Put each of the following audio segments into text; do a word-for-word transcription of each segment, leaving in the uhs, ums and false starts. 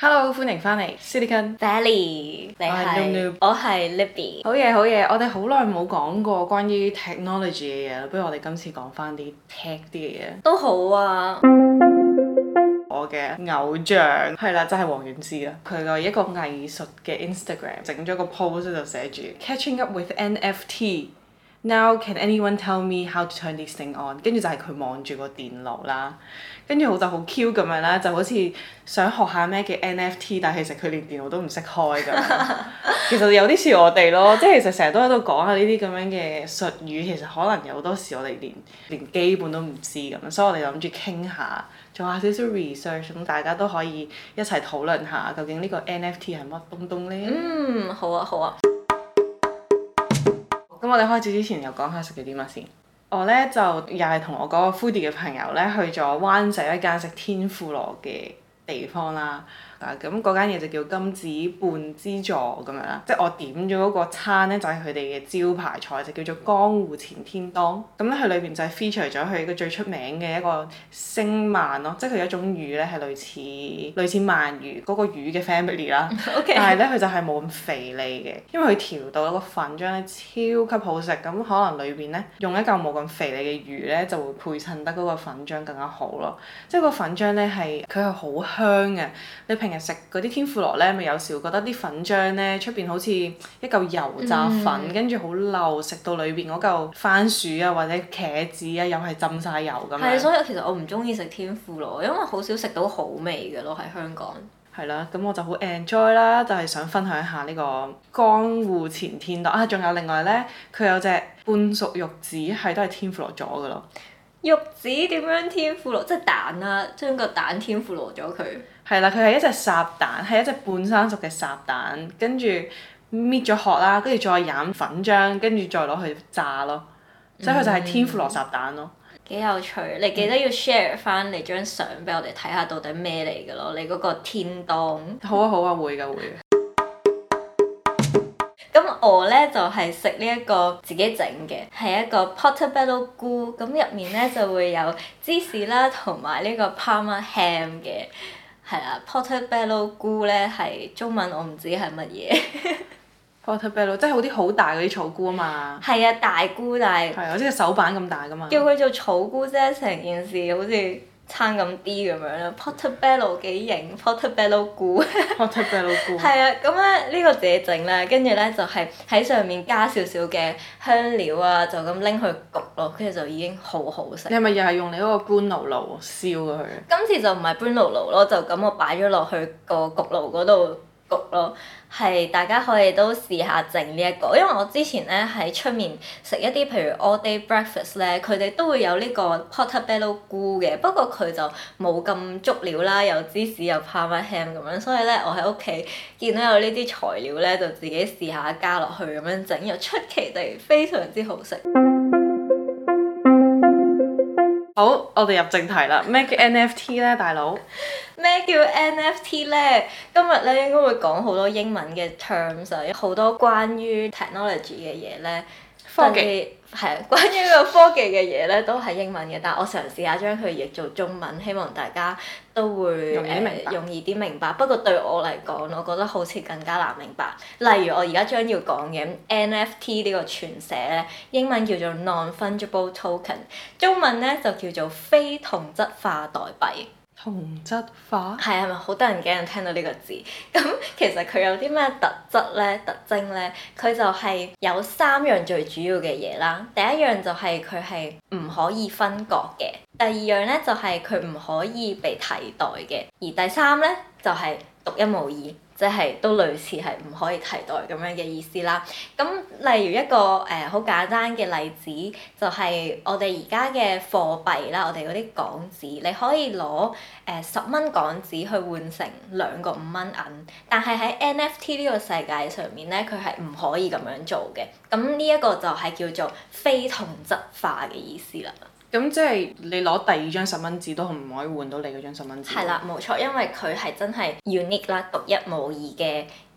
Hello，歡迎翻嚟 Silicon Valley，你係 Noob， 我係 Libby。 好嘢好嘢，我哋好耐冇講過關於 technology 嘅嘢啦，不如我哋今次講翻啲 tech 啲嘅嘢。 都好啊。 我嘅偶像係啦，就係黃遠之啦。佢個一個藝術嘅 Instagram 整咗個 post 就寫住 Catching up with N F T。Now can anyone tell me how to turn this thing on？ 跟住就係佢望住個電腦啦，跟住好就好 Q 咁樣啦，就好似想學下咩嘅 N F T， 但係其實佢連電腦都唔識開咁。其實有啲似我哋咯，即係其實成日都喺度講下呢啲咁樣嘅術語，其實可能有好多時我哋連連基本都唔知咁，所以我哋諗住傾下，做下少少 research，咁大家都可以一齊討論下究竟呢個 N F T 係乜東東呢？ 嗯，好啊好啊。 咁我哋開始之前又講下食咗啲乜先。我咧就又係同我嗰個 foodie 嘅朋友咧去咗灣仔一間食天婦羅嘅地方啦。啊咁嗰間嘢就叫金子半之助咁樣啦，即係我點咗嗰個餐咧就係佢哋嘅招牌菜，就叫做江戶前天當。咁咧佢裏邊就係 feature 咗佢個最出名嘅一個星鰻咯，即係佢有一種魚咧係類似類似鰻魚嗰個魚嘅 family 啦。 Okay. 但係咧佢就係冇咁肥膩嘅，因為佢調到一個粉漿咧超級好食，咁可能裏邊咧用一嚿冇咁肥膩嘅魚咧就會配襯得嗰個粉漿更加好咯。即係個粉漿咧係佢係好香嘅，你平食嗰啲天婦羅咧，咪有時會覺得啲粉漿咧出邊好似一嚿油炸粉，跟住好漏，食到裏邊嗰嚿番薯啊或者茄子啊，又係浸晒油咁樣。 係，所以其實我唔中意食天婦羅，因為好少食到好味嘅咯喺香港。 係啦，咁我就好 enjoy 啦，就係、是、想分享一下呢個江戶前天當啊，仲有另外咧，佢有隻半熟玉子係都係天婦羅咗嘅咯。 玉子點樣天婦羅？即係蛋啦，將個蛋天婦羅咗佢。 係啦，佢係一隻烚蛋，係一隻半生熟嘅烚蛋，跟住搣咗殼啦，跟住再染粉漿，跟住再攞去炸咯，即係佢就係天婦羅烚蛋咯。 幾有趣，你記得要 share 翻你張相俾我哋睇下，到底咩嚟嘅咯？你嗰個天當。 好啊好啊，會㗎會㗎。 咁我咧就係食呢一個自己整嘅，係一個 portobello 菇，咁入面咧就會有芝士啦，同埋呢個 Parma ham 嘅，係啦 portobello 菇咧係中文我唔知係乜嘢。 Portobello 即係好啲好大嗰啲草菇啊嘛。 係啊，大菇，但係。 係啊，即係手板咁大㗎嘛。 叫佢做草菇啫，成件事好似差咁啲咁樣啦。Portobello 幾型 ，Portobello 菇。 Portobello 菇。 係啊，咁咧呢個自己整啦，跟住咧就係喺上面加少少嘅香料啊，就咁拎去焗咯，跟住就已經好好食。 你係咪又係用你嗰個觀爐爐燒咗佢？ 今次就唔係搬爐爐咯，就咁我擺咗落去個焗爐嗰度焗咯。係大家可以都試下整呢一個，因為我之前咧喺出面食一啲譬如 all day breakfast 咧，佢哋都會有呢個 portobello 菇嘅，不過佢就冇咁足料啦，有芝士有 Parma ham 咁樣，所以咧我喺屋企見到有呢啲材料咧，就自己試下加落去咁樣整，又出奇地非常之好食。 好，我哋入正題啦。咩叫 N F T 咧，大佬？ 咩叫 N F T 咧？今日咧應該會講好多英文嘅 terms 啊，好多關於 technology 嘅嘢咧， 科技係關於個科技嘅嘢咧都係英文嘅，但係我嘗試下將佢譯做中文，希望大家都會容易明白。 呃、容易啲明白。不過對我嚟講，我覺得好似更加難明白。例如我而家將要講嘅 N F T 呢個全寫咧，英文叫做 Non-Fungible Token， 中文咧就叫做非同質化代幣。 同質化？ 係啊，咪好得人驚人聽到呢個字。咁其實佢有啲咩特質咧、特徵咧？佢就係有三樣最主要嘅嘢啦。第一樣就係佢係唔可以分割嘅。第二樣咧就係佢唔可以被替代嘅。而第三咧就係獨一無二。即係都類似係唔可以替代咁樣嘅意思啦。咁例如一個誒好、呃、簡單嘅例子，就係、是、我哋而家嘅貨幣啦，我哋嗰啲港紙，你可以攞誒十蚊港紙去換成兩個五蚊銀，但係喺 N F T 呢個世界上面咧，佢係唔可以咁樣做嘅。咁呢一個就係叫做非同質化嘅意思啦。 咁即係你攞第二張十蚊紙都唔可以換到你嗰張十蚊紙。 係啦，冇錯，因為佢係真係 unique 啦，獨一無二嘅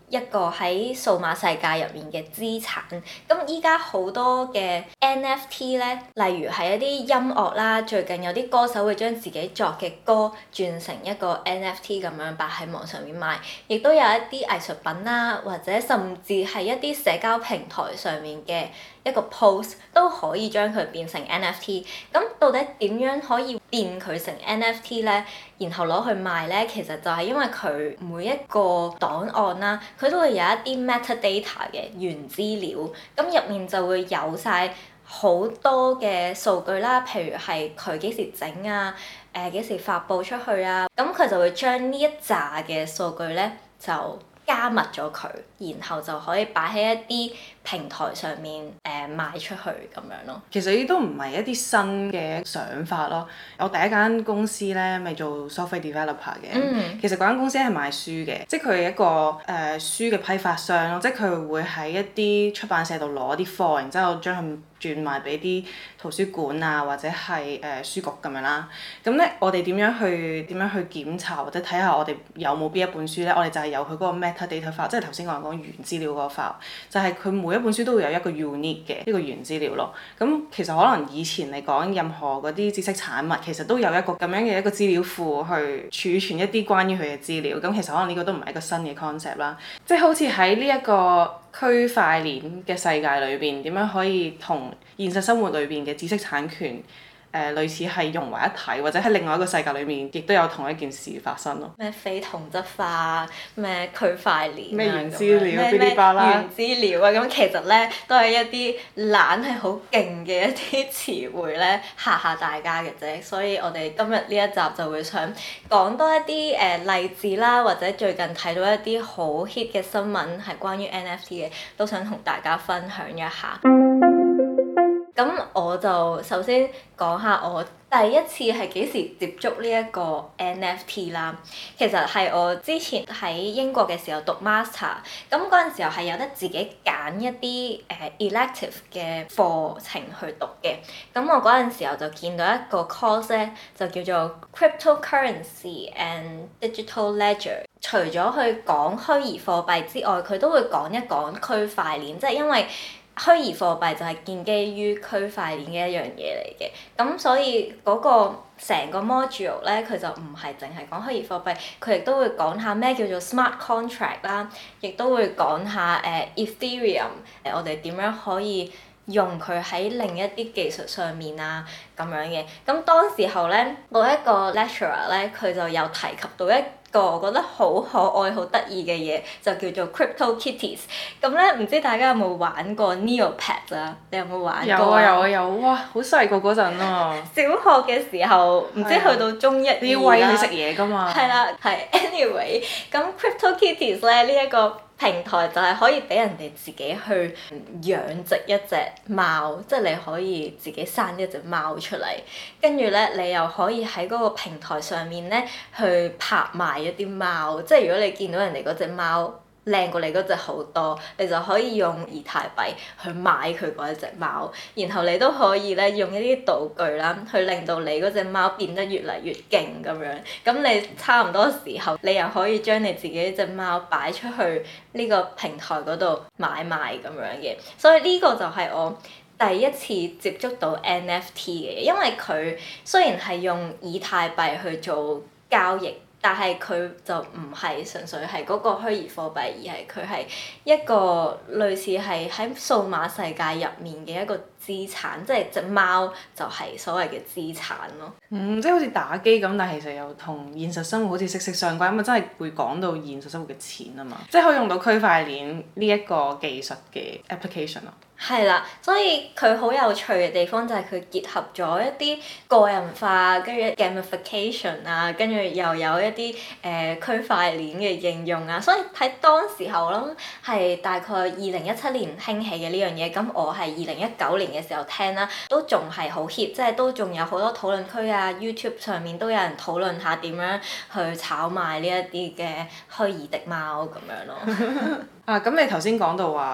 一個喺數碼世界入面嘅資產。咁依家好多嘅 N F T 咧，例如係一啲音樂啦，最近有啲歌手會將自己作嘅歌轉成一個 N F T 咁樣擺喺網上面賣，亦都有一啲藝術品啦，或者甚至係一啲社交平台上面嘅一個 post 都可以將佢變成 N F T。咁到底點樣可以變佢成 N F T 咧？然後攞去賣咧，其實就係因為佢每一個檔案啦，佢都會有一啲 metadata 嘅原資料，咁入面就會有晒好多嘅數據啦，譬如係佢幾時整啊，誒幾時發布出去啊，咁佢就會將呢一紮嘅數據咧就加密咗佢，然後就可以擺喺一啲平台上面誒、呃、賣出去咁樣咯。 其實呢啲都唔係一啲新嘅想法咯。我第一間公司咧，咪做 software developer 嘅。嗯、其實嗰間公司係賣書嘅，即係佢係一個誒、呃、書嘅批發商咯，即係佢會喺一啲出版社度攞啲貨，然之後將佢轉賣俾啲圖書館啊，或者係誒、呃、書局咁樣啦。咁咧，我哋點樣去點樣去檢查或者睇下我哋有冇邊一本書咧？我哋就係有佢嗰個 metadata file，即係頭先我講原資料嗰個 file，就係佢每一本書都會有一個 unique 嘅呢個原資料咯。咁其實可能以前嚟講，任何嗰啲知識產物其實都有一個咁樣嘅一個資料庫去儲存一啲關於佢嘅資料。咁其實可能呢個都唔係一個新嘅 concept 啦。即係好似喺呢一個區塊鏈嘅世界裏邊，點樣可以同現實生活裏邊嘅知識產權誒、呃、類似係融為一體，或者喺另外一個世界裏面，亦都有同一件事發生咯。 咩非同質化，咩區塊鏈啊， 咩原資料， 咩咩原資料啊，咁其實咧都係一啲懶係好勁嘅一啲詞彙咧，嚇嚇大家嘅啫。所以我哋今日呢一集就會想講多一啲誒、呃、例子啦，或者最近睇到一啲好 hit 嘅新聞係關於 N F T 嘅，都想同大家分享一下。咁我就首先講下我第一次係幾時接觸呢一個 N F T 啦。其實係我之前喺英國嘅時候讀 master，咁嗰陣時候係有得自己揀一啲誒、呃、elective 嘅課程去讀嘅。咁我嗰陣時候就見到一個 course 咧，就叫做 Cryptocurrency and Digital Ledger。除咗去講虛擬貨幣之外，佢都會講一講區塊鏈，即係因為虛擬貨幣就係建基於區塊鏈嘅一樣嘢嚟嘅，咁所以嗰個成個 module 咧，佢就唔係淨係講虛擬貨幣，佢亦都會講下咩叫做 smart contract 啦，亦都會講下誒、呃、Ethereum，誒、呃、我哋點樣可以用佢喺另一啲技術上面啊咁樣嘅。咁當時候咧，嗰一個 lecturer 咧，佢就有提及到一個我覺得好可愛、好得意嘅嘢，就叫做 Crypto Kitties。咁咧，唔知大家有冇玩過 Neopets 啊？你有冇玩過？ 有啊有啊有！哇，好細個嗰陣啊！ 小學嘅時候，唔知去到中一二啦。 你要餵佢食嘢㗎嘛？ 係啦，係 anyway，咁 Crypto Kitties 咧呢一個平台就係可以俾人哋自己去養殖一隻貓，即係你可以自己生一隻貓出嚟，跟住咧你又可以喺嗰個平台上面咧去拍賣一啲貓，即係如果你見到人哋嗰隻貓靚過你嗰隻好多，你就可以用以太幣去買佢嗰一隻貓，然後你都可以咧用一啲道具啦，去令到你嗰隻貓變得越嚟越勁咁樣。咁你差唔多時候，你又可以將你自己隻貓擺出去呢個平台嗰度買賣咁樣嘅。所以呢個就係我第一次接觸到 N F T 嘅，因為佢雖然係用以太幣去做交易，但係佢就唔係純粹係嗰個虛擬貨幣，而係佢係一個類似係喺數碼世界入面嘅一個資產，即係隻貓就係所謂嘅資產咯。 嗯，即係好似打機咁，但係其實又同現實生活好似息息相關，咁啊真係會講到現實生活嘅錢啊嘛，即係可以用到區塊鏈呢一個技術嘅 application 咯。 係啦，所以佢好有趣嘅地方就係佢結合咗一啲個人化，跟住 gamification 啊，跟住又有一啲誒、呃、區塊鏈嘅應用啊，所以喺當時候我諗係大概二零一七年興起嘅呢樣嘢，咁我係二零一九年嘅時候聽啦，都仲係好 hit，即係都仲有好多討論區啊 ，YouTube 上面都有人討論下點樣去炒賣呢一啲嘅虛擬的貓咁樣咯。 啊，咁你頭先講到話，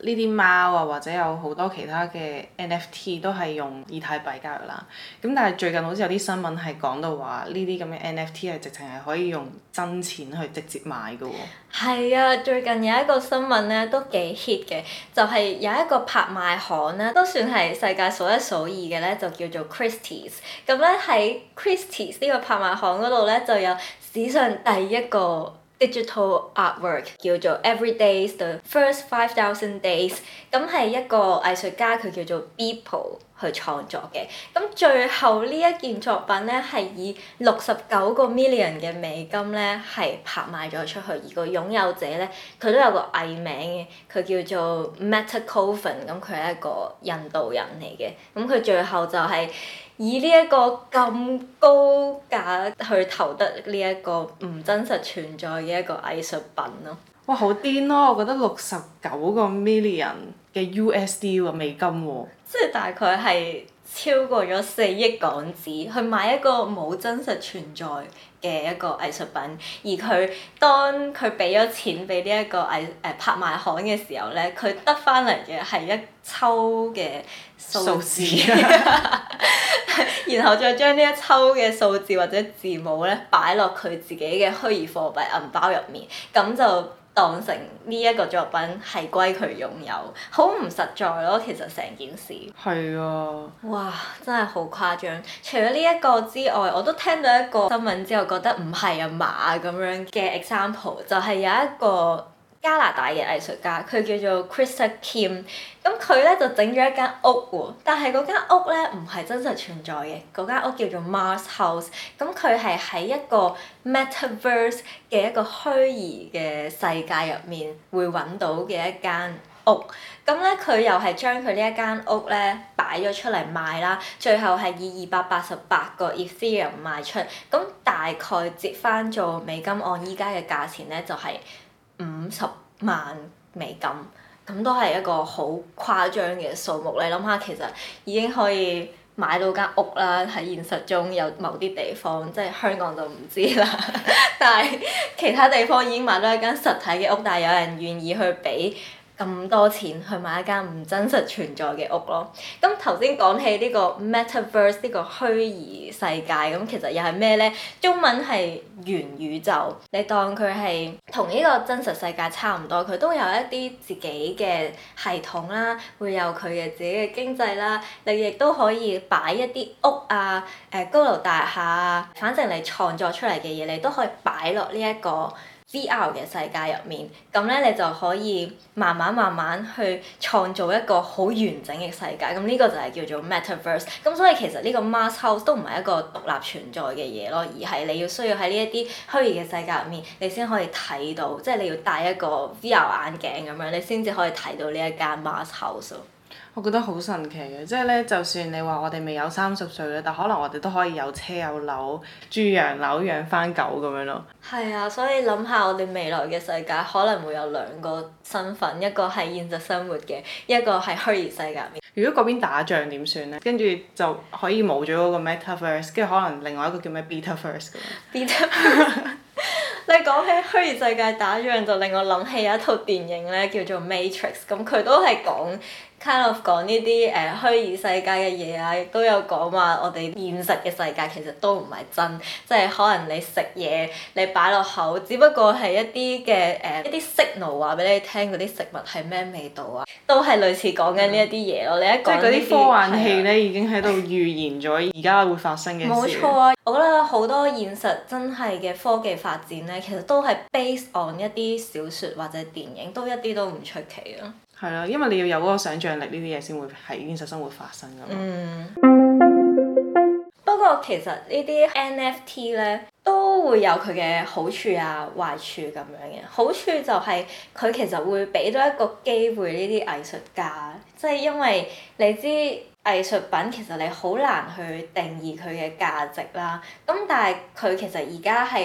呢啲貓啊，或者有好多其他嘅 N F T 都係用以太幣交易啦。咁但係最近好似有啲新聞係講到話呢啲咁嘅 N F T 係直情係可以用真錢去直接買㗎喎。 係啊，最近有一個新聞咧都幾 hit 嘅，就係、是、有一個拍賣行咧，都算係世界數一數二嘅咧，就叫做 Christie's。咁咧喺 Christie's 呢個拍賣行嗰度咧，就有史上第一個 digital artwork 叫做 Every Days the First Five Thousand Days。咁係一個藝術家，佢叫做 Beeple 去創作嘅。咁最後呢一件作品咧係以六十九個 million 嘅美金咧係拍賣咗出去，而個擁有者咧佢都有個藝名嘅，佢叫做 Meta Kovan。咁佢係一個印度人嚟嘅。咁佢最後就係以呢一個咁高價去投得呢一個唔真實存在嘅一個藝術品咯。 哇！好癲咯，我覺得六十九個 million 嘅 U S D 喎，美金喎。 即係大概係超過咗四億港紙去買一個冇真實存在嘅一個藝術品，而佢當佢俾咗錢俾呢一個藝誒、呃、拍賣行嘅時候咧，佢得翻嚟嘅係一抽嘅數字，數字然後再將呢一抽嘅數字或者字母咧擺落佢自己嘅虛擬貨幣銀包入面，咁就當成呢一個作品係歸佢擁有，好唔實在咯，其實成件事。 係啊！ 哇！真係好誇張。除咗呢一個之外，我都聽到一個新聞之後覺得唔係啊嘛咁樣嘅 example，就係有一個加拿大嘅藝術家，佢叫做 Krista Kim。咁佢咧就整咗一間屋喎，但係嗰間屋咧唔係真實存在嘅，嗰間屋叫做 Mars House。咁佢係喺一個 Metaverse 嘅一個虛擬嘅世界入面會揾到嘅一間屋。咁咧佢又係將佢呢一間屋咧擺咗出嚟賣啦，最後係以二百八十八個 Ethereum 賣出，咁大概折翻做美金按依家嘅價錢咧就係五十萬美金。咁都係一個好誇張嘅數目，你諗下其實已經可以買到間屋啦，喺現實中有某啲地方，即係香港就唔知啦，但係其他地方已經買到一間實體嘅屋，但係有人願意去俾咁多錢去買一間唔真實存在嘅屋咯。咁頭先講起呢個 Metaverse 呢個虛擬世界，咁其實又係咩咧？中文係元宇宙，你當佢係同呢個真實世界差唔多，佢都有一啲自己嘅系統啦，會有佢嘅自己嘅經濟啦，你亦都可以擺一啲屋啊、誒、呃、高樓大廈啊，反正你創作出嚟嘅嘢，你都可以擺落呢一個V R 嘅世界入面，咁咧你就可以慢慢慢慢去創造一個好完整嘅世界，咁呢個就係叫做 Metaverse。咁所以其實呢個 Mars House 都唔係一個獨立存在嘅嘢咯，而係你要需要喺呢一啲虛擬嘅世界入面，你先可以睇到，即係你要戴一個 V R 眼鏡咁樣，你先至可以睇到呢一間 Mars House 咯。 我覺得好神奇嘅，即係咧，就算你話我哋未有三十歲咧，但可能我哋都可以有車有樓，住洋樓養番狗咁樣咯。 係啊，所以諗下我哋未來嘅世界可能會有兩個身份，一個係現實生活嘅，一個係虛擬世界入面。 如果嗰邊打仗點算咧？跟住就可以冇咗嗰個 Metaverse，跟住可能另外一個叫咩 Betaverse 咁樣。 Betaverse 你講起虛擬世界打仗，就令我諗起有一套電影咧，叫做 Matrix。咁佢都係講 kind of 講呢啲誒虛擬世界嘅嘢啊，亦都有講話我哋現實嘅世界其實都唔係真，即係可能你食嘢你擺落口，只不過係一啲嘅誒一啲 signal 話俾你聽嗰啲食物係咩味道啊，都係類似講緊呢一啲嘢咯。嗯、你一講即係嗰啲科幻戲咧， 啊、 已經喺度預言咗而家會發生嘅事。 冇錯啊！我覺得好多現實真係嘅科技發展咧，其實都係 based on 一啲小説或者電影，都一啲都唔出奇啊。 係啦，因為你要有嗰個想像力，呢啲嘢先會喺現實生活發生㗎嘛。 嗯。不過其實呢啲 N F T 咧都會有佢嘅好處啊、壞處咁樣嘅。好處就係佢其實會俾到一個機會呢啲藝術家，即係因為你知藝術品其實你好難去定義佢嘅價值啦。咁但係佢其實而家係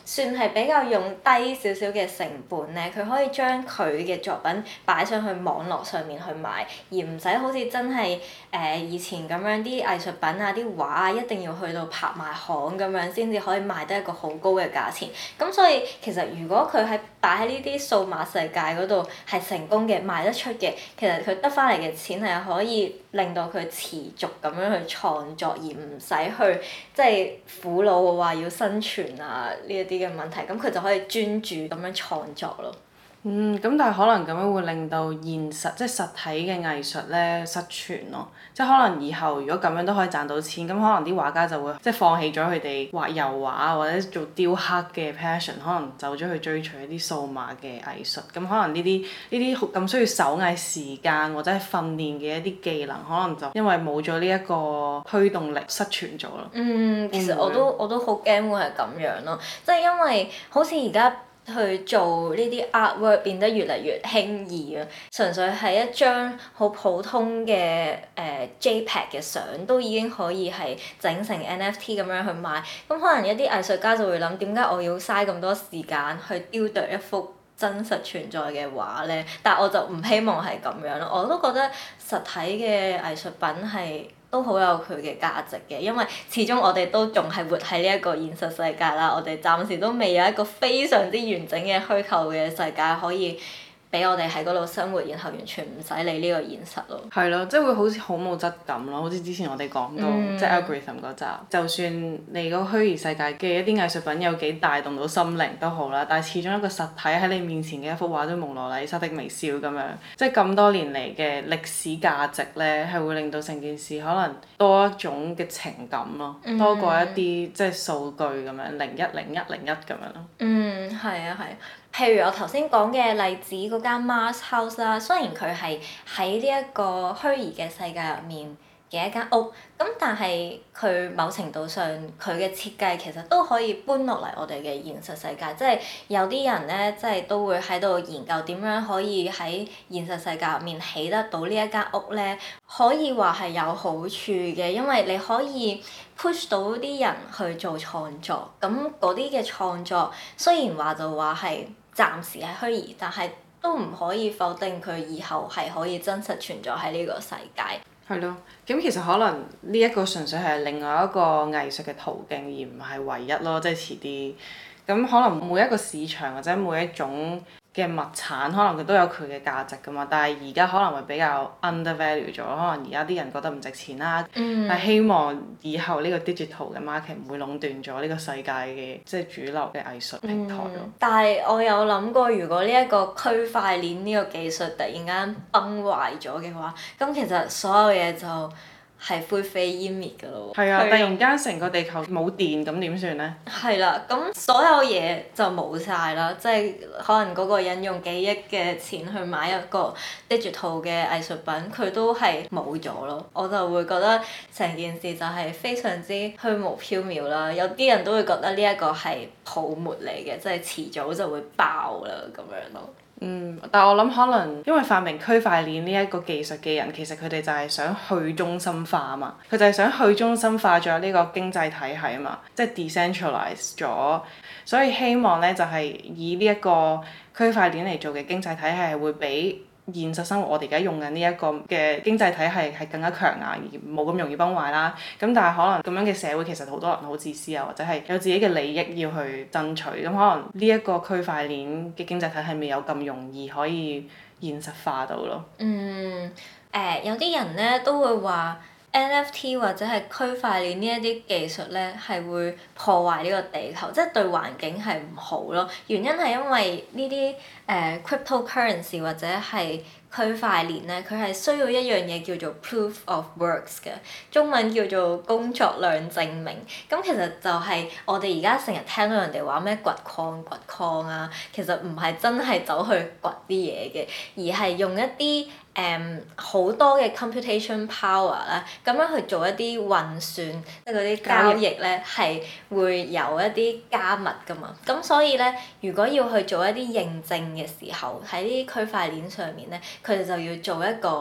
算係比較用低少少嘅成本咧，佢可以將佢嘅作品擺上去網絡上面去賣，而唔使好似真係誒、呃、以前咁樣啲藝術品啊、啲畫啊，一定要去到拍賣行咁樣先至可以賣得一個好高嘅價錢。咁所以其實如果佢喺擺喺呢啲數碼世界嗰度係成功嘅，賣得出嘅，其實佢得翻嚟嘅錢係可以令到佢持續咁樣去創作，而唔使去即係苦惱話要生存啊呢一啲嘅問題，咁佢就可以專注咁樣創作咯。 嗯，咁但係可能咁樣會令到現實即係實體嘅藝術咧失傳咯，即係可能以後如果咁樣都可以賺到錢，咁可能啲畫家就會即係放棄咗佢哋畫油畫或者做雕刻嘅 passion，可能走咗去追隨一啲數碼嘅藝術，咁可能呢啲呢啲咁需要手藝時間或者係訓練嘅一啲技能，可能就因為冇咗呢一個驅動力失傳咗咯。 嗯，其實我都我都好驚會係咁樣咯，即係因為好似而家去做呢啲 artwork 變得越嚟越輕易啊！純粹係一張好普通嘅誒、呃、JPEG 嘅相，都已經可以係整成 N F T 咁樣去賣。咁可能一啲藝術家就會諗，點解我要嘥咁多時間去雕琢一幅真實存在嘅畫咧？但係我就唔希望係咁樣咯。我都覺得實體嘅藝術品係都好有佢嘅價值嘅，因為始終我哋都仲係活喺呢一個現實世界啦，我哋暫時都未有一個非常之完整嘅虛構嘅世界可以俾我哋喺嗰度生活，然後完全唔使理呢個現實咯。 係咯，即係會好似好冇質感咯，好似之前我哋講到，嗯、即係 algorithm 嗰集，就算你個虛擬世界嘅一啲藝術品有幾帶動到心靈都好啦，但係始終一個實體喺你面前嘅一幅畫都蒙羅麗莎的微笑咁樣，即係咁多年嚟嘅歷史價值咧，係會令到成件事可能多一種嘅情感咯，嗯、多過一啲即係數據咁樣零一零一零一咁樣咯。 嗯，係啊，係。譬如我頭先講嘅例子嗰間 Mars House 啦，雖然佢係喺呢一個虛擬嘅世界入面嘅一間屋，咁但係佢某程度上佢嘅設計其實都可以搬落嚟我哋嘅現實世界，即係有啲人咧，即係都會喺度研究點樣可以喺現實世界入面起得到呢一間屋咧，可以話係有好處嘅，因為你可以 push 到啲人去做創作，咁嗰啲嘅創作雖然話就話係暫時係虛擬，但係都唔可以否定佢以後係可以真實存在喺呢個世界。 係咯，咁其實可能呢一個純粹係另外一個藝術嘅途徑，而唔係唯一咯，即係遲啲。咁可能每一個市場或者每一種嘅物產，可能佢都有佢嘅價值㗎嘛。但係而家可能會比較 undervalue 咗，可能而家啲人覺得唔值錢啦。嗯、但係希望以後呢個 digital 嘅 market 唔會壟斷咗呢個世界嘅即係主流嘅藝術平台咯、嗯。 但係我有諗過，如果呢一個區塊鏈呢個技術突然間崩壞咗嘅話，咁其實所有嘢就係灰飛煙滅㗎咯喎！ 係啊！突然間成個地球冇電，咁點算呢？ 係啦，咁所有嘢就冇晒啦，即係可能嗰個人用幾億嘅錢去買一個 digital 嘅藝術品，佢都係冇咗咯。我就會覺得成件事就係非常之虛無縹緲啦。有啲人都會覺得呢一個係泡沫嚟嘅，即係遲早就會爆啦咁樣咯。 嗯，但係我諗可能因為發明區塊鏈呢一個技術嘅人，其實佢哋就係想去中心化啊嘛，佢就係想去中心化咗呢個經濟體系啊嘛，即係 decentralize 咗，所以希望咧就係以呢一個區塊鏈嚟做嘅經濟體系係會比現實生活我哋而家用緊呢一個嘅經濟體系係更加強硬，而冇咁容易崩壞啦。咁但係可能咁樣嘅社會其實好多人好自私啊，或者係有自己嘅利益要去爭取。咁可能呢一個區塊鏈嘅經濟體系未有咁容易可以現實化到咯。 嗯，誒、呃、有啲人咧都會話 N F T 或者係區塊鏈呢一啲技術咧係會破壞呢個地球，即係對環境係唔好咯。原因係因為呢啲誒 cryptocurrency 或者係區塊鏈咧，佢係需要一樣嘢叫做 proof of works 嘅，中文叫做工作量證明。咁其實就係我哋而家成日聽到人哋話咩掘礦掘礦啊，其實唔係真係走去掘啲嘢嘅，而係用一啲誒好多嘅 computation power 啦，咁樣去做一啲運算，即係嗰啲交易咧係會有一啲加密㗎嘛。咁所以咧，如果要去做一啲認證嘅時候，喺啲區塊鏈上面咧，佢哋就要做一個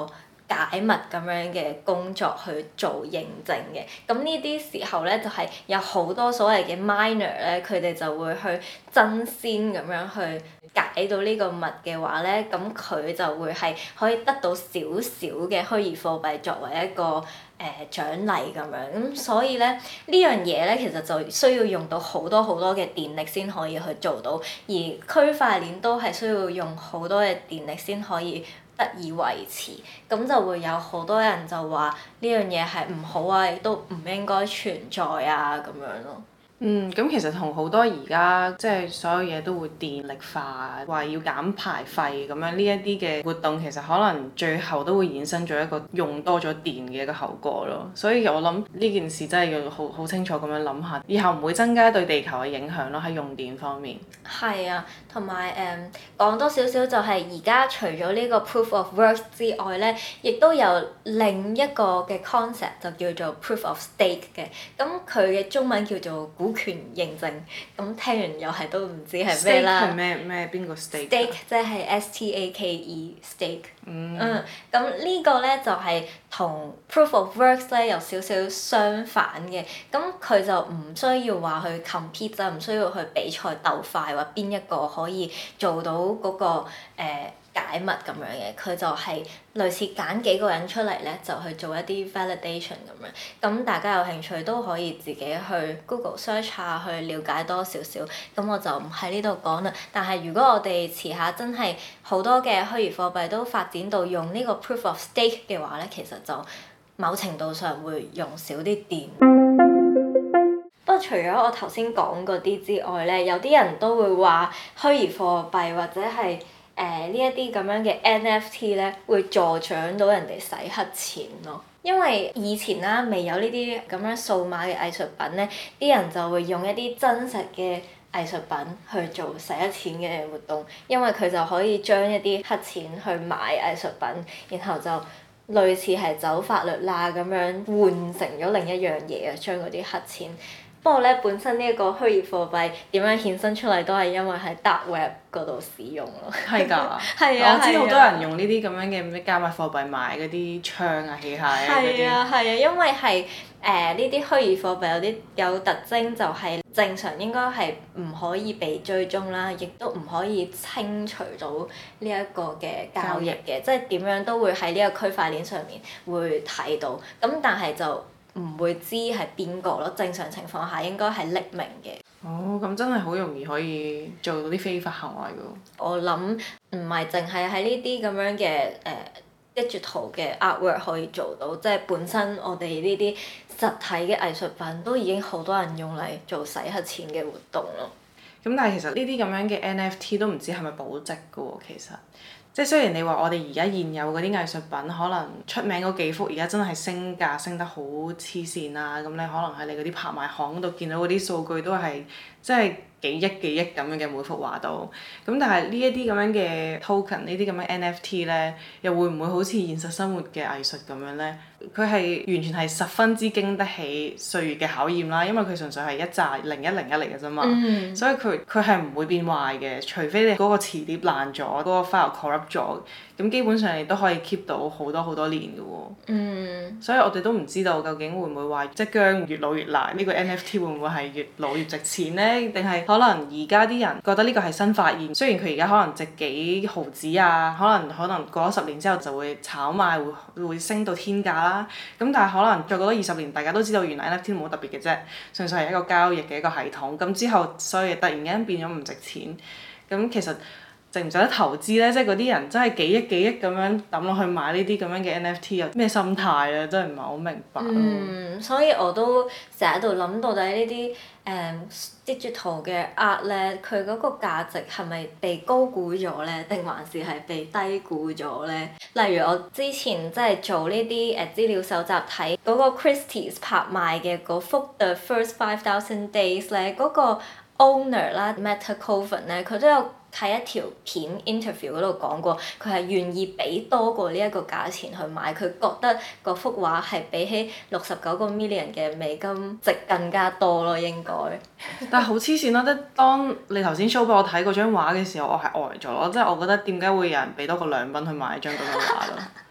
解密咁樣嘅工作去做認證嘅。咁呢啲時候咧就係、是、有好多所謂嘅 miner 咧，佢哋就會去爭先咁樣去解到呢個密嘅話咧，咁佢就會係可以得到少少嘅虛擬貨幣作為一個誒、呃、獎勵咁樣。咁所以咧呢樣嘢咧其實就需要用到好多好多嘅電力先可以去做到，而區塊鏈都係需要用好多嘅電力先可以得以維持，咁就會有好多人就話呢樣嘢係唔好啊，亦都唔應該存在啊咁樣咯。 嗯，咁其實同好多而家即係所有嘢都會電力化，話要減排廢咁樣呢一啲嘅活動，其實可能最後都會衍生咗一個用多咗電嘅一個後果咯。所以我諗呢件事真係要好好清楚咁樣諗下，以後唔會增加對地球嘅影響咯，喺用電方面。 係啊，同埋誒講多少少就係而家除咗呢個 proof of work 之外咧，亦都有另一個嘅 concept 就叫做 proof of stake 嘅。咁佢嘅中文叫做股權認證。咁聽完又係都唔知係咩啦。 stake 係咩咩邊個 stake？ stake 即係 S T A K E stake。 嗯。 嗯，咁呢個咧就係、是、同 proof of works 咧有少少相反嘅。咁佢就唔需要話去 compete 就唔需要去比賽鬥快，話邊一個可以做到嗰、那個誒、呃、解密咁樣嘅。佢就係類似揀幾個人出嚟咧，就去做一啲 validation 咁樣。咁大家有興趣都可以自己去 Google search 下去了解多少少。咁我就唔喺呢度講啦。但係如果我哋遲下真係好多嘅虛擬貨幣都發展到用呢個 proof of stake 嘅話咧，其實就某程度上會用少啲電。不過除咗我頭先講嗰啲之外咧，有啲人都會話虛擬貨幣或者係誒呢一啲咁樣嘅 N F T 咧，會助長到人哋洗黑錢咯。因為以前啦，未有呢啲咁樣數碼嘅藝術品咧，啲人就會用一啲真實嘅藝術品去做洗黑錢嘅活動，因為佢就可以將一啲黑錢去買藝術品，然後就類似係走法律罅咁樣換成咗另一樣嘢啊，將嗰啲黑錢。不過咧，本身呢一個虛擬貨幣點樣衍生出嚟，都係因為喺 dark web 嗰度使用咯。 係㗎。 係啊。 我知好多人用呢啲咁樣嘅咩加密貨幣買嗰啲槍啊、器械啊嗰啲。 係啊係啊，因為係誒呢啲虛擬貨幣有啲有特徵，就係正常應該係唔可以被追蹤啦，亦都唔可以清除到呢一個嘅交易嘅，即係點樣都會喺呢個區塊鏈上面會睇到。咁但係就唔會知係邊個咯，正常情況下應該係匿名嘅。 哦，咁真係好容易可以做到啲非法行為㗎喎。 我諗唔係淨係喺呢啲咁樣嘅誒 digital 嘅 artwork 可以做到，即係本身我哋呢啲實體嘅藝術品都已經好多人用嚟做洗黑錢嘅活動咯。 咁但係其實呢啲咁樣嘅 N F T 都唔知係咪保值㗎喎，其實。即係雖然你話我哋而家現有嗰啲藝術品可能出名嗰幾幅而家真係升價升得好黐線啦，咁你可能喺你嗰啲拍賣行度見到嗰啲數據都係即係幾億幾億咁樣嘅每幅畫度，咁但係呢一啲咁樣嘅 token 呢啲咁嘅 N F T 咧，又會唔會好似現實生活嘅藝術咁樣咧？佢係完全係十分之經得起歲月嘅考驗啦，因為佢純粹係一紮零一零一嚟嘅啫嘛，嗯、所以佢佢係唔會變壞嘅，除非你嗰個磁碟爛咗，嗰、嗰個 file corrupt 咗，咁基本上你都可以 keep 到好多好多年嘅喎。嗯。所以我哋都唔知道究竟會唔會話即係薑越老越辣，呢、呢個 N F T 會唔會係越老越值錢咧？定係可能而家啲人覺得呢個係新發現，雖然佢而家可能值幾毫子啊，可能可能過咗十年之後就會炒賣會會升到天價啦。咁但係可能再過多二十年，大家都知道原來 N F T 冇特別嘅啫，純粹係一個交易嘅一個系統。咁之後所以突然間變咗唔值錢，咁其實值唔值得投資咧？即係嗰啲人真係幾億幾億咁樣抌落去買呢啲咁樣嘅 N F T，有咩心態咧？真係唔係好明白咯。 嗯，所以我都成日喺度諗，到底呢啲誒 digital 嘅 art 咧，佢嗰個價值係咪被高估咗咧，定還是係被低估咗咧？例如我之前即係做呢啲誒資料搜集，睇嗰個 Christie's 拍賣嘅嗰幅 The First Five Thousand Days 咧，嗰個 owner 啦 Meta Kovan 咧，佢都有喺一條片 interview 嗰度講過，佢係願意俾多過呢一個價錢去買，佢覺得嗰幅畫係比起六十九個 million 嘅美金值更加多咯，應該。 但係好黐線咯！即係當你頭先 show 俾我睇嗰張畫嘅時候，我係呆咗咯，即係我覺得點解會有人俾多個兩蚊去買一張咁嘅畫咯？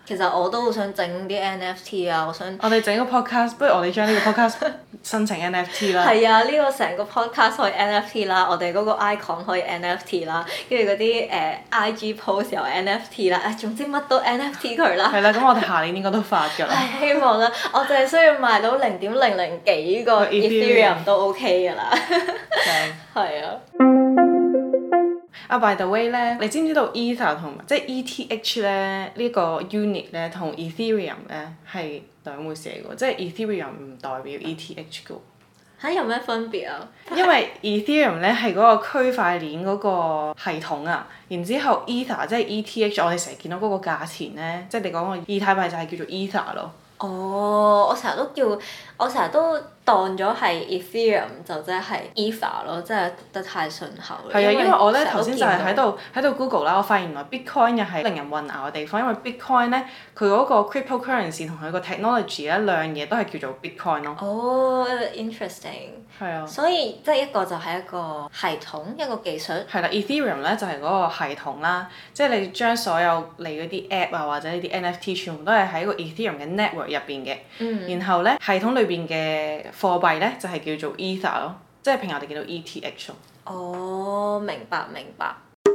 其實我都好想整啲 N F T 啊，我想。 我哋整一個 podcast，不如我哋將呢個 podcast 申請 N F T 啦。 係啊，呢、這個成個 podcast 可以 N F T 啦，我哋嗰個 icon 可以 N F T 啦，跟住嗰啲誒 I G post 又 N F T 啦，誒總之乜都 N F T 佢啦。 係啦，咁我哋下年應該都發㗎啦。 希望啦，我淨係需要賣到零點零零幾個 Ethereum 都 OK 㗎啦。正。係啊。 啊、uh, by the way 咧，你知唔知道 Ether 同即係 E T H 咧呢、呢個 unit 咧同 Ethereum 咧係兩回事嚟嘅喎，即係 Ethereum 唔代表 E T H 嘅喎。 嚇有咩分別啊？ 因為 Ethereum 咧係嗰個區塊鏈嗰個系統啊，然之後 Ether 即係 E T H，我哋成日見到嗰個價錢咧，即係你講個以太幣就係叫做 Ether 咯。 哦，我成日都叫，我成日都當咗係 Ethereum 就即係 Ether 咯，真係讀得太順口啦。 係啊，因為我咧頭成日都先就係喺度喺度 Google 啦，我發現原來 Bitcoin 又係令人混淆嘅地方，因為 Bitcoin 咧佢嗰個 cryptocurrency 同佢個 technology 咧兩樣嘢都係叫做 Bitcoin 咯。 哦、oh，interesting。 係啊。 所以即係一個就係一個系統，一個技術。 係啦 ，Ethereum 咧就係、是、嗰個系統啦，即係你將所有你嗰啲 app 啊或者呢啲 N F T 全部都係喺個 Ethereum 嘅 network 入邊嘅。嗯。然後咧系統裏邊嘅貨幣咧就係、是、叫做 Ether 咯，即係平日我哋見到 E T H 咯。 哦，明白明白。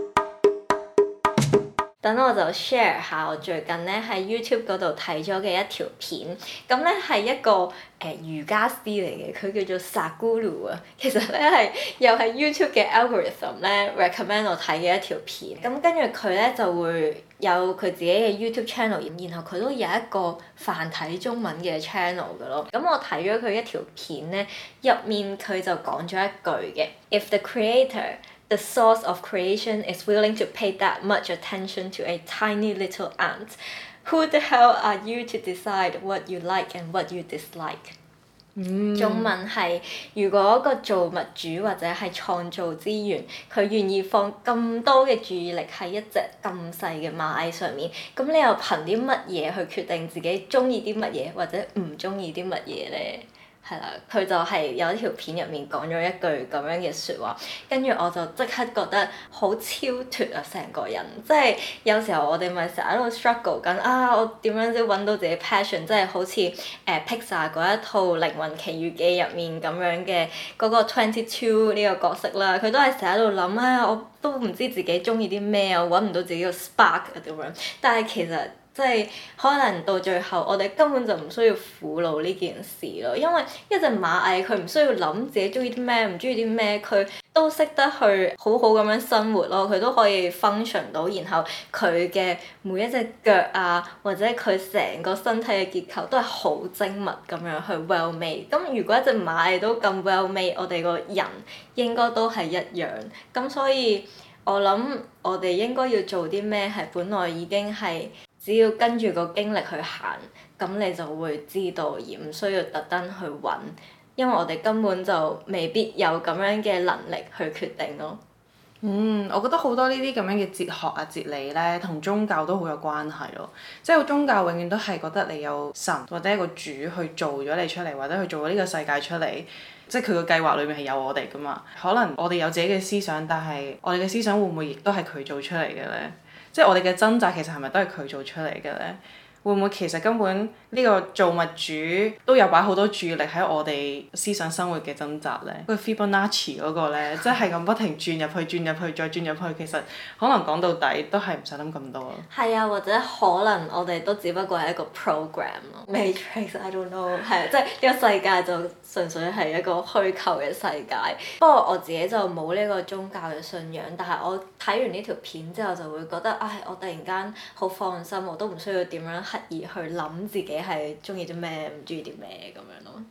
等我就 share 下我最近咧喺 YouTube 嗰度睇咗嘅一條片，咁咧係一個誒、呃、瑜伽師嚟嘅，佢叫做 Sadhguru 啊。其實咧係又係 YouTube 嘅 algorithm 咧 recommend 我睇嘅一條片，咁跟住佢咧就會有佢自己嘅 YouTube channel，然後佢都有一個繁體中文嘅 channel 嘅咯。咁我睇咗佢一條片咧，入面佢就講咗一句嘅 ，If the creator the source of creation is willing to pay that much attention to a tiny little ant, who the hell are you to decide what you like and what you dislike？嗯、中文係如果個造物主或者係創造之源，佢願意放咁多嘅注意力喺一隻咁細嘅螞蟻上面，咁你又憑啲乜嘢去決定自己中意啲乜嘢或者唔中意啲乜嘢咧？係啦，佢就係有一條片入面講咗一句咁樣嘅説話，跟住我就即刻覺得好超脫啊！成個人，即係有時候我哋咪成日喺度 struggle 緊啊！我點樣先揾到自己 passion？ 即係好似誒、呃、Pixar 嗰一套《靈魂奇遇記》入面咁樣嘅嗰個 twenty two 呢個角色啦，佢都係成日喺度諗啊！我都唔知自己中意啲咩啊，揾唔到自己個 spark 啊點樣？但係其實即係可能到最後，我哋根本就唔需要苦惱呢件事咯，因為一隻螞蟻佢唔需要諗自己中意啲咩，唔中意啲咩，佢都識得去好好咁樣生活咯，佢都可以 function 到，然後佢嘅每一隻腳啊，或者佢成個身體嘅結構都係好精密咁樣去 well made。咁如果一隻螞蟻都咁 well made，我哋個人應該都係一樣。咁所以我諗我哋應該要做啲咩係本來已經係。只要跟住個經歷去行，咁你就會知道，而唔需要特登去揾，因為我哋根本就未必有咁樣嘅能力去決定咯。 嗯，我覺得好多呢啲咁樣嘅哲學啊、哲理咧，同宗教都好有關係咯。即係個宗教永遠都係覺得你有神或者一個主去做咗你出嚟，或者去做咗呢個世界出嚟。即係佢個計劃裏面係有我哋噶嘛。可能我哋有自己嘅思想，但係我哋嘅思想會唔會亦都係佢做出嚟嘅咧？即係我哋嘅掙扎其實係咪都係佢做出嚟嘅咧？會唔會其實根本呢個造物主都有擺好多注意力喺我哋思想生活嘅掙扎咧？嗰個 Fibonacci 嗰個咧，即係咁不停轉入去、轉入去、再轉入去，其實可能講到底都係唔使諗咁多咯。 係啊，或者可能我哋都只不過係一個 program 咯，Matrix I don't know，係啊，即係呢個世界就純粹係一個虛構嘅世界。不過我自己就冇呢個宗教嘅信仰，但係我睇完呢條片之後就會覺得，唉，我突然間好放心，我都唔需要點樣刻意去諗自己係中意啲咩，唔中意啲咩咁樣咯。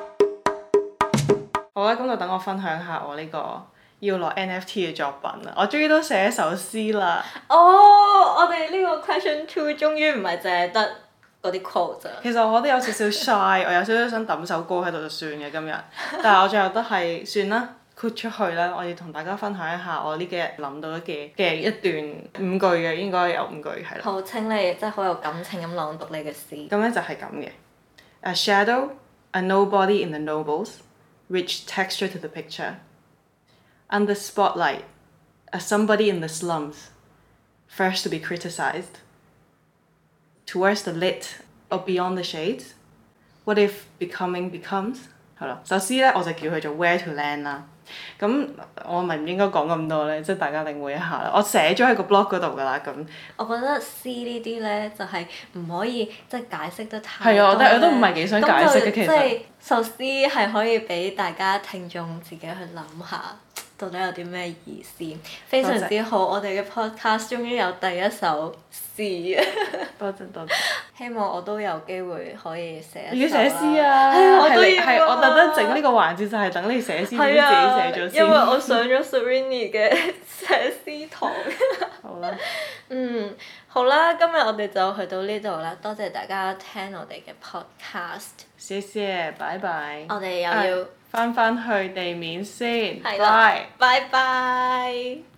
好啦，咁就等我分享下我呢個要落 N F T 嘅作品啦。我終於都寫一首詩啦。 哦，oh, 我哋呢個 question two 終於唔係淨係得嗰啲 quote 咋。 其實我覺得有少少 shy， 我有少少想揼首歌喺度就算嘅今日，但係我最後都係算啦。豁出去啦！我要同大家分享一下我呢幾日諗到嘅嘅一段五句嘅，應該有五句係啦。 好，請你真係好有感情咁朗讀你嘅詩。 咁咧就係咁嘅。A shadow, a nobody in the nobles, rich texture to the picture. Under spotlight, a somebody in the slums, first to be criticised. towards the lit or beyond the shades? What if becoming becomes? 係咯，首詩咧我就叫佢做 Where to Land 啦。咁我咪唔應該講咁多咧，即係大家領會一下啦。我寫咗喺個 blog 嗰度㗎啦，咁。 我覺得詩呢啲咧就係、是、唔可以即係解釋得太多。 係啊，我都唔係幾想解釋嘅其實。 即係首詩係可以俾大家聽眾自己去諗下，到底有啲咩意思。非常之好，我哋嘅 podcast 終於有第一首詩。 多謝多謝。 希望我都有機會可以寫一首啦。 要寫詩啊！係你係我特登整呢個環節就係等你寫詩，點知自己寫咗先。 因為我上咗 Serrini 嘅寫詩堂。 好啦。 嗯，好啦，今日我哋就去到呢度啦，多謝大家聽我哋嘅 podcast。 謝謝，拜拜。 我哋又要翻返去地面先， 係啦， 拜拜拜。